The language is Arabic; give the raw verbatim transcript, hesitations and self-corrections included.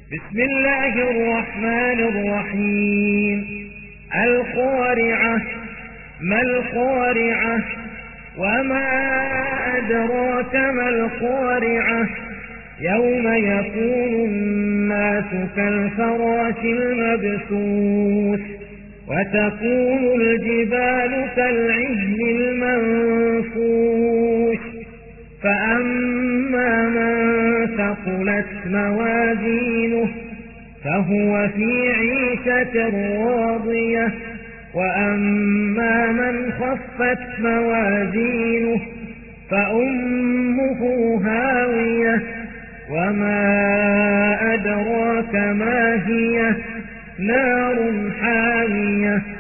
بسم الله الرحمن الرحيم. القارعة. ما القارعة؟ وما أدراك ما القارعة؟ يوم يكون الناس كالفراش المبثوث وتكون الجبال كالعهن المنفوش فأما من ثقلت موازينه فهو في عيشة راضية وأما من خفت موازينه فأمه هاوية وما أدراك ما هي نار حامية